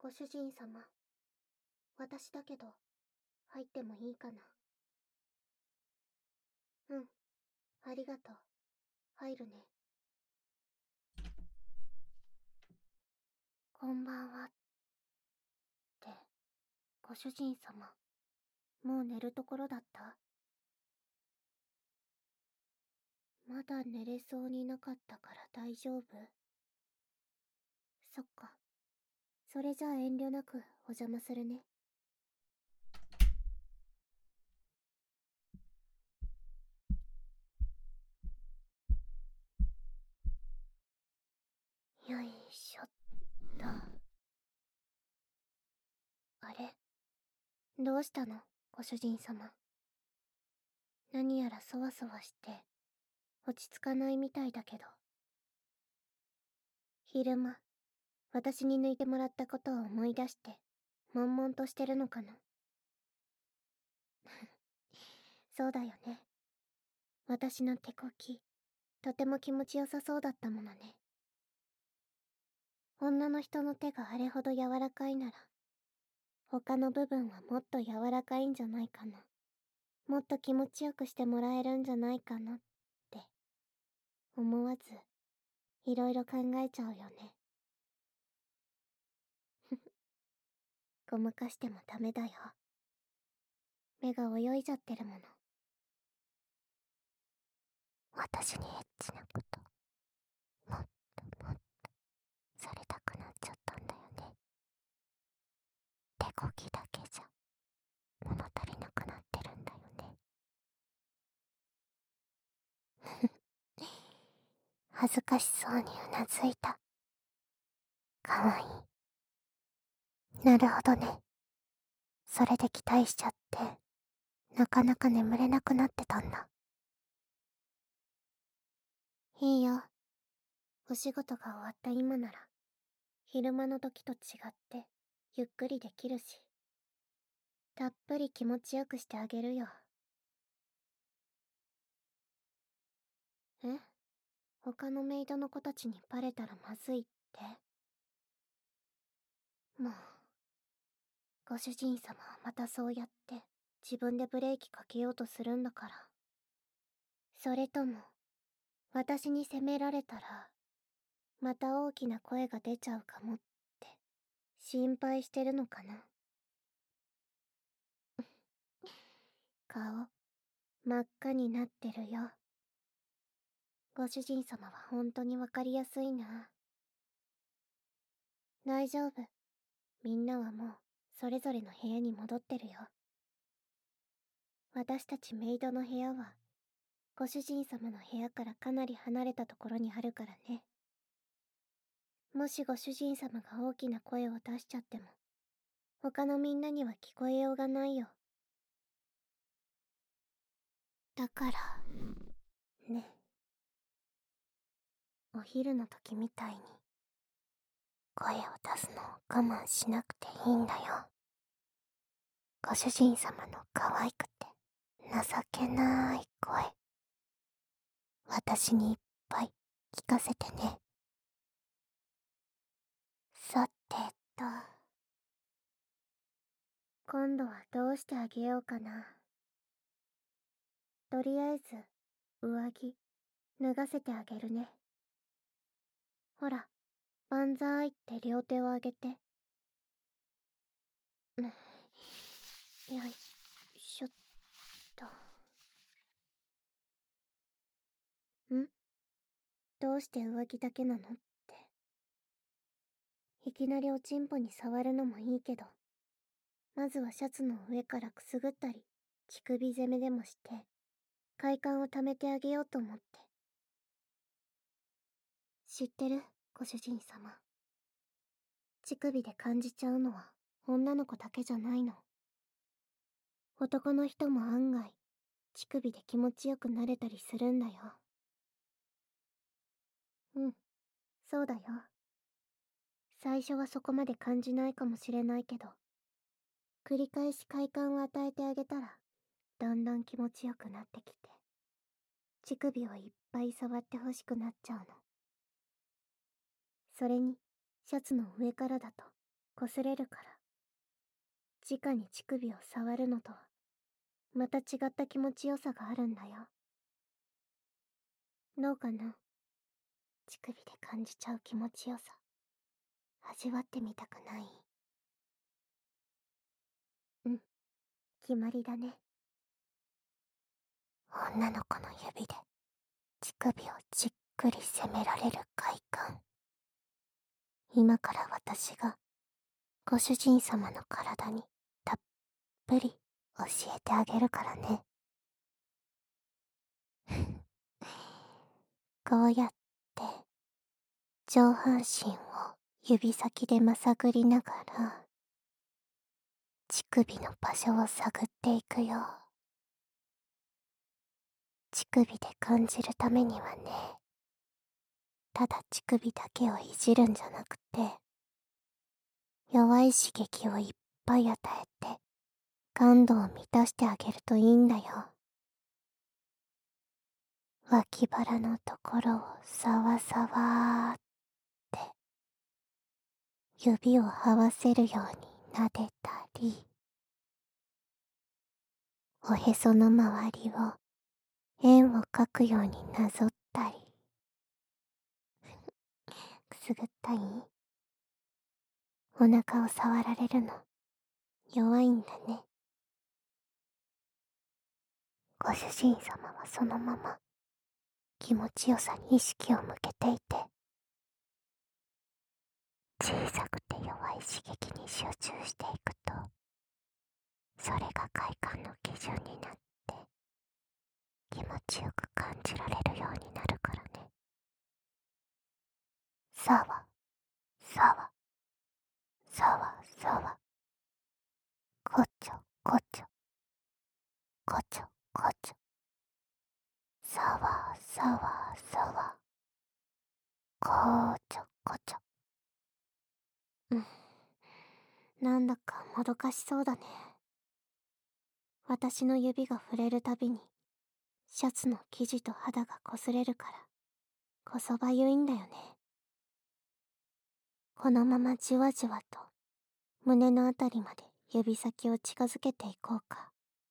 ご主人様、私だけど、入ってもいいかな。うん、ありがとう。入るね。こんばんは。って、ご主人様、もう寝るところだった？まだ寝れそうになかったから大丈夫？そっか。それじゃあ遠慮なくお邪魔するね。よいしょっと。あれ？どうしたの、ご主人様。何やらそわそわして、落ち着かないみたいだけど。昼間、私に抜いてもらったことを思い出して、悶々としてるのかな。そうだよね。私の手こき、とても気持ちよさそうだったものね。女の人の手があれほど柔らかいなら、他の部分はもっと柔らかいんじゃないかな。もっと気持ちよくしてもらえるんじゃないかなって、思わず、いろいろ考えちゃうよね。ごまかしてもダメだよ。目が泳いじゃってるもの。私にエッチなこと、もっともっとされたくなっちゃったんだよね。手こきだけじゃ物足りなくなってるんだよね。恥ずかしそうにうなずいた。かわいい。なるほどね。それで期待しちゃって、なかなか眠れなくなってたんだ。いいよ。お仕事が終わった今なら、昼間の時と違って、ゆっくりできるし、たっぷり気持ちよくしてあげるよ。え？他のメイドの子たちにバレたらまずいって？もう、ご主人様はまたそうやって自分でブレーキかけようとするんだから。それとも、私に責められたら、また大きな声が出ちゃうかもって、心配してるのかな。顔、真っ赤になってるよ。ご主人様は本当にわかりやすいな。大丈夫。みんなはもう、それぞれの部屋に戻ってるよ。私たちメイドの部屋は、ご主人様の部屋からかなり離れたところにあるからね。もしご主人様が大きな声を出しちゃっても、他のみんなには聞こえようがないよ。だから、ね。お昼の時みたいに、声を出すのを我慢しなくていいんだよ。ご主人様の可愛くて、情けない声。私にいっぱい聞かせてね。さてと、今度はどうしてあげようかな。とりあえず、上着、脱がせてあげるね。ほら、万歳って両手を上げて。よいしょっと。どうして上着だけなのって。いきなりおちんぽに触るのもいいけど、まずはシャツの上からくすぐったり、乳首攻めでもして、快感をためてあげようと思って。知ってる？ご主人様。乳首で感じちゃうのは女の子だけじゃないの。男の人も案外、乳首で気持ちよくなれたりするんだよ。うん、そうだよ。最初はそこまで感じないかもしれないけど、繰り返し快感を与えてあげたら、だんだん気持ちよくなってきて、乳首をいっぱい触ってほしくなっちゃうの。それに、シャツの上からだと、 擦れるから。直に乳首を触るのとは、また違った気持ちよさがあるんだよ。どうかな？乳首で感じちゃう気持ちよさ、味わってみたくない？うん、決まりだね。女の子の指で乳首をじっくり責められる快感。今から私がご主人様の体にたっぷり教えてあげるからね。こうやって上半身を指先でまさぐりながら乳首の場所を探っていくよ。乳首で感じるためにはね、ただ乳首だけをいじるんじゃなくて、弱い刺激をいっぱい与えて感度を満たしてあげるといいんだよ。脇腹のところをさわさわーって指を這わせるように撫でたり、おへその周りを円を描くようになぞったり。くすぐったい？お腹を触られるの弱いんだね。ご主人様はそのまま気持ちよさに意識を向けていて、小さくて弱い刺激に集中していくと、それが快感の基準になって気持ちよく感じられるようになるからね。さわさわさわさわ、こちょこちょこちょこちょ、さわさわさわ、こちょこちょ。なんだかもどかしそうだね。私の指が触れるたびにシャツの生地と肌が擦れるからこそばゆいんだよね。このままじわじわと胸のあたりまで指先を近づけていこうか。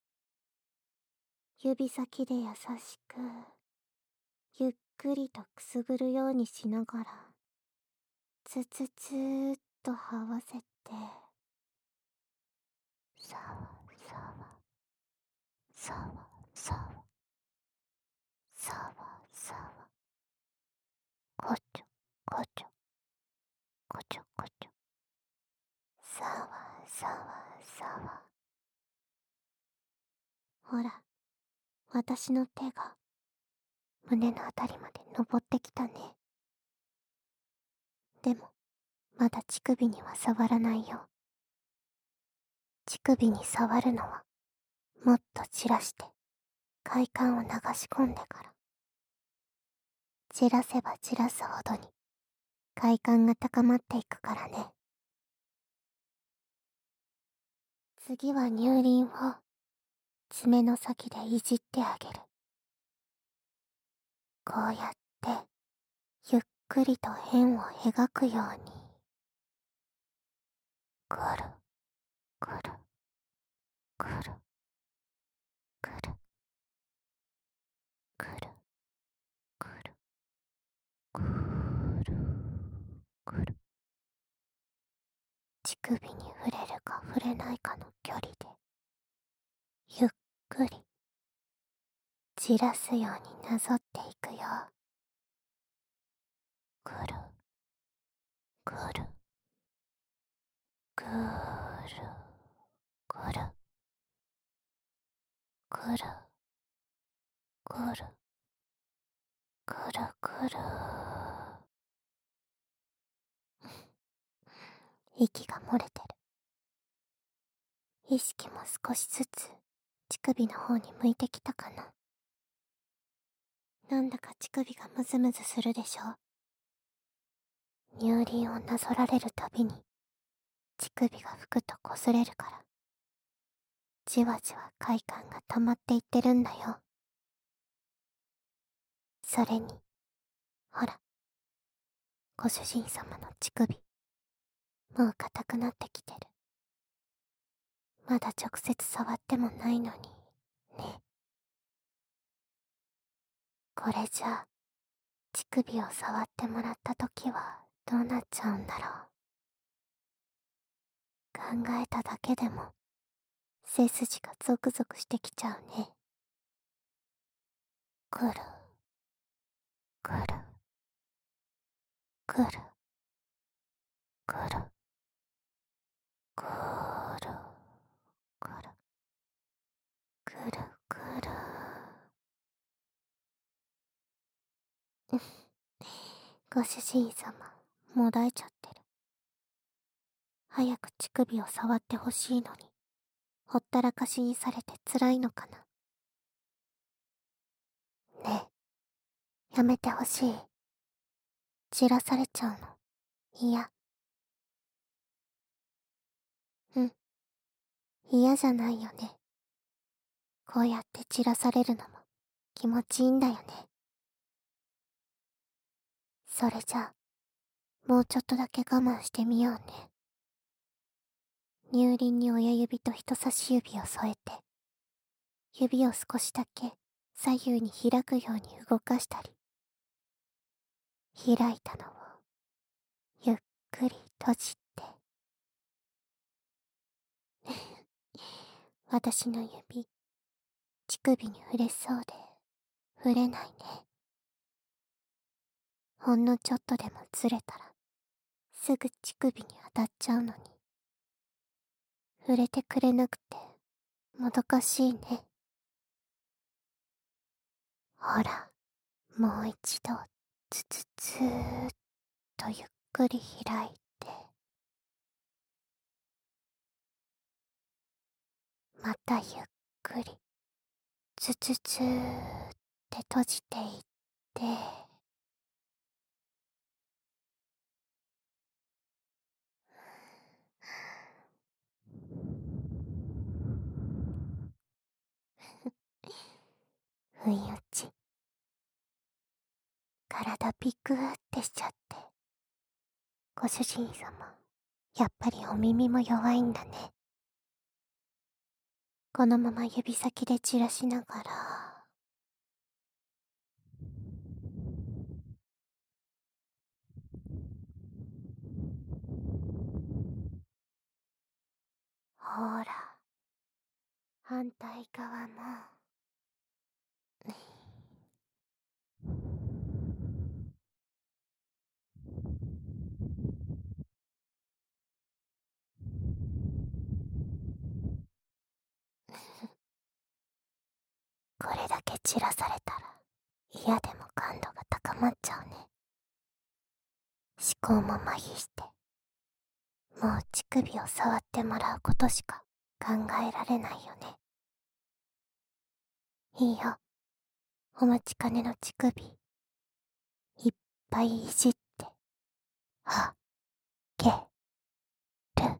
指先で優しくゆっくりとくすぐるようにしながらつつつーっと這わせて、さわさわさわさわさわさわ、こちょこちょこちょこちょ、さわさわさわ。ほら、私の手が胸のあたりまで登ってきたね。でもまだ乳首には触らないよ。乳首に触るのはもっと散らして快感を流し込んでから。散らせば散らすほどに快感が高まっていくからね。次は乳輪を爪の先でいじってあげる。こうやってゆっくりと円を描くように、ぐるぐるぐるぐるぐるぐるぐるぐる、乳首に触れるか触れないかの距離でゆっくり散らすようになぞっていくよ。ぐるぐるぐるぐるぐるぐるぐるぐる。息が漏れてる。意識も少しずつ乳首の方に向いてきたかな。なんだか乳首がムズムズするでしょ。乳輪をなぞられるたびに乳首が吹くと擦れるから、じわじわ快感が溜まっていってるんだよ。それにほら、ご主人様の乳首もう硬くなってきてる。まだ直接触ってもないのにね。これじゃ乳首を触ってもらった時はどうなっちゃうんだろう。考えただけでも背筋がゾクゾクしてきちゃうね。くるくるくるくるくるくるくるくる。ご主人様、もだえちゃってる。早く乳首を触ってほしいのに、ほったらかしにされて辛いのかな。ねえ、やめてほしい。散らされちゃうの。嫌。うん、嫌じゃないよね。こうやって散らされるのも気持ちいいんだよね。それじゃあ、もうちょっとだけ我慢してみようね。乳輪に親指と人差し指を添えて、指を少しだけ左右に開くように動かしたり、開いたのをゆっくり閉じて。私の指、乳首に触れそうで、触れないね。ほんのちょっとでもずれたら、すぐ乳首に当たっちゃうのに。触れてくれなくて、もどかしいね。ほら、もう一度、つつつーっとゆっくり開いて、またゆっくり、つつつーって閉じていって、不意打ち。体ビクーってしちゃって。ご主人様、やっぱりお耳も弱いんだね。このまま指先で散らしながら、ほら、反対側も。これだけ散らされたら嫌でも感度が高まっちゃうね。思考も麻痺して、もう乳首を触ってもらうことしか考えられないよね。いいよ、お待ちかねの乳首、いっぱいいじって、あげる。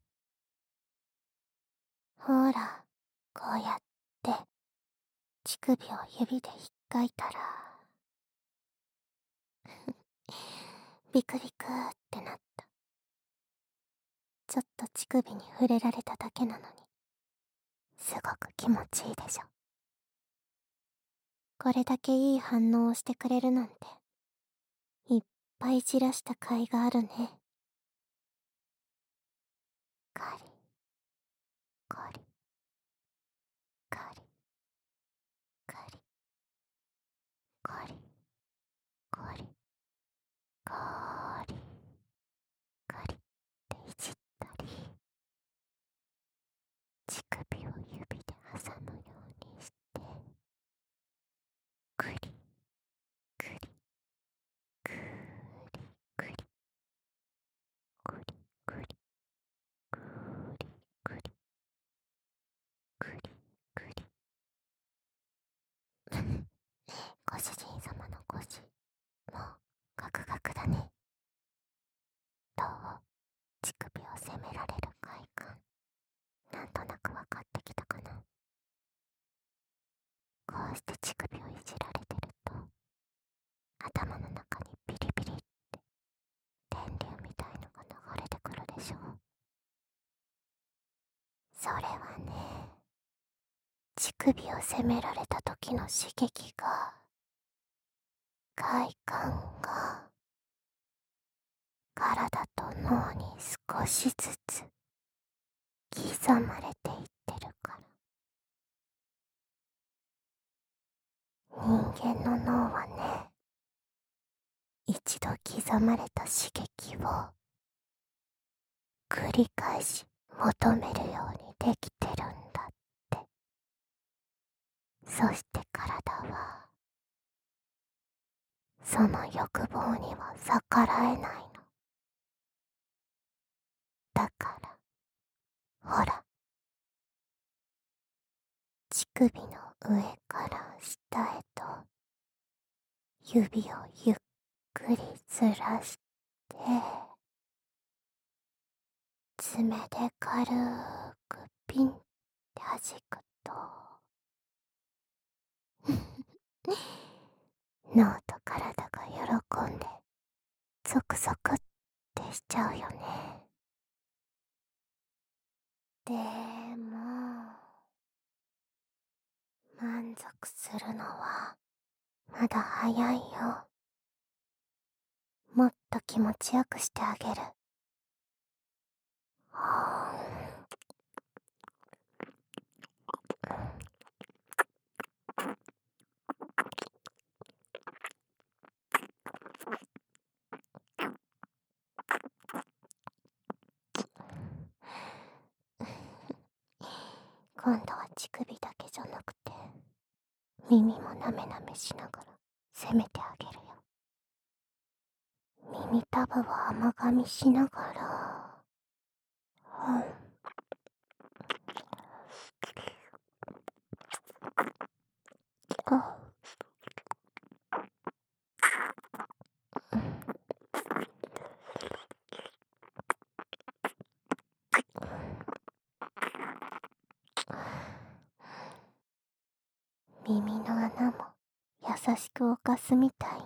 ほら、こうやって乳首を指でひっかいたら、ビクビクってなった。ちょっと乳首に触れられただけなのに、すごく気持ちいいでしょ。これだけいい反応をしてくれるなんて、いっぱい散らした甲斐があるね。カリ、カリ、カリ、カリ、カリ、カリ、カリ、カリっていじったり、乳首を指で挟むようにして、クリ、クリ、クリ、クリ、クリ、クリ、クリ、クリ、クリ、クリ。ご主人様の腰、もうガクガクだね。どう？乳首を責められる快感、なんとなくわかってきたかな。こうして乳首をいじられてると、頭の中にビリビリって電流みたいのが流れてくるでしょ。 首を責められた時の刺激が、快感が体と脳に少しずつ刻まれていってるから。人間の脳はね、一度刻まれた刺激を繰り返し求めるようにできてるんだって。そして体はその欲望には逆らえないの。だからほら、乳首の上から下へと指をゆっくりずらして、爪で軽くピンって弾くと脳と体が喜んでゾクゾクってしちゃうよね。でも満足するのはまだ早いよ。もっと気持ちよくしてあげる。今度は乳首だけじゃなくて耳もなめなめしながら攻めてあげるよ。耳たぶを甘噛みしながら、耳の穴も優しく犯すみたいに。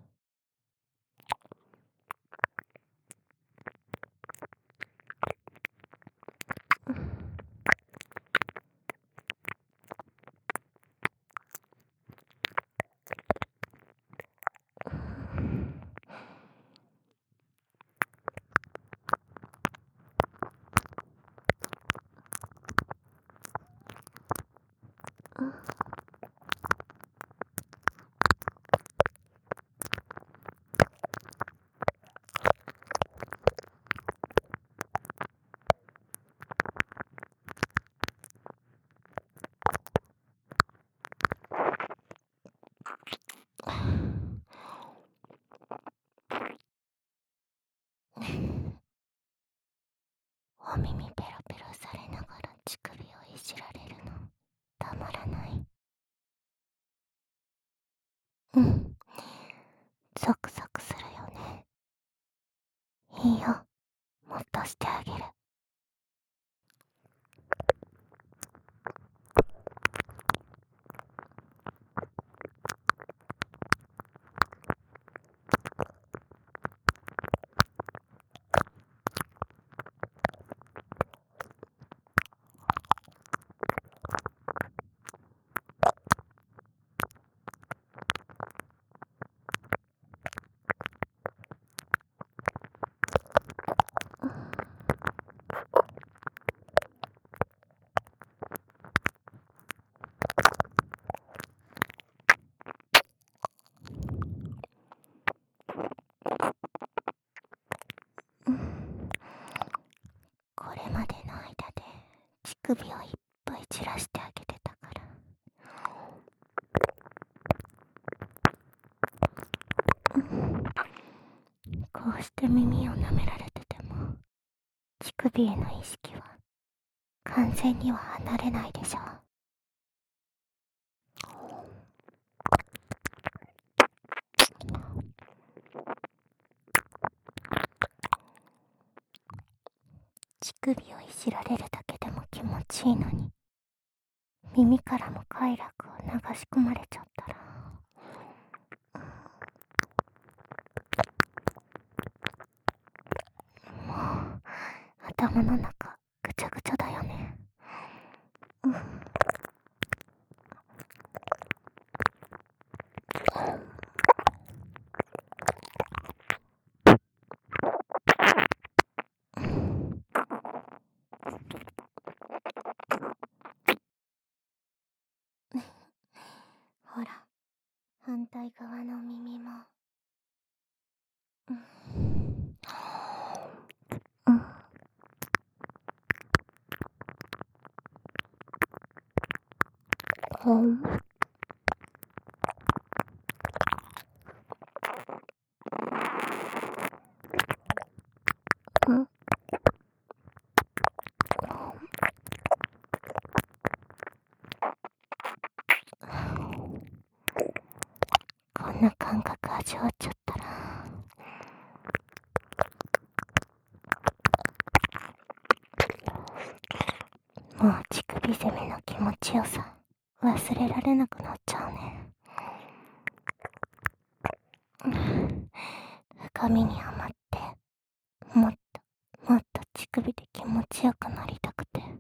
お耳ペロペロされながら乳首をいじられるのたまらない。ゾクゾクするよね。いいよ、もっとしてあげる。これまでの間で乳首をいっぱい散らしてあげてたから、こうして耳を舐められてても乳首への意識は完全には離れないでしょ。乳首をいじられるだけでも気持ちいいのに、耳からも快楽を流し込まれちゃったら、もう頭の中ぐちゃぐちゃだよね。 こんな感覚味わっちゃったら、もう乳首攻めの気持ちよさ忘れられなくなっちゃうね。深みにはまって、もっともっと乳首で気持ちよくなりたくて、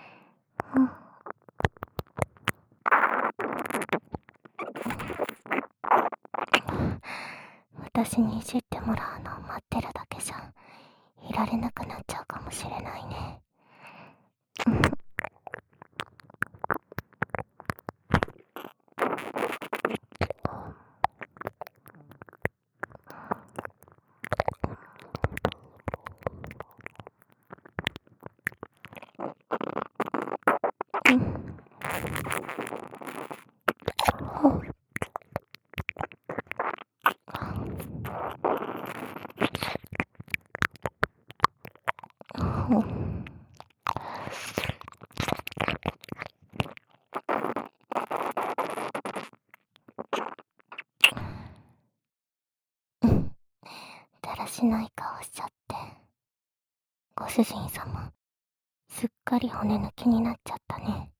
私にいじってもらうのを待ってるだけじゃいられなくなっちゃうかもしれないね。だらしない顔しちゃって、ご主人様すっかり骨抜きになっちゃったね。